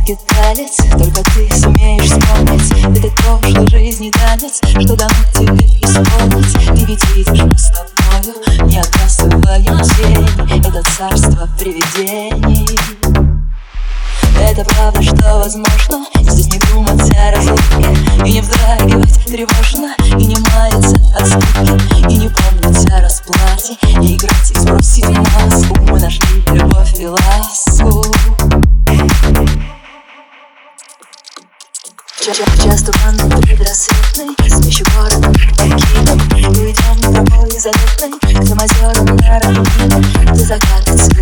скиталец, только ты сумеешь вспомнить этот прошлой жизни танец, что дано тебе исполнить. Ты ведь видишь, мы с тобою не отбрасываем тени, это царство привидений. Это правда, что возможно здесь не думать о разлуке, и не вздрагивать тревожно, и не маяться от скуки, и не помнить о расплате, и играть и сбросить маску. Мы нашли любовь и ласку. Час туманный предрассветный, смещу город покинем, и уйдем тропой заветной к тем озерам на равнинах, где закатится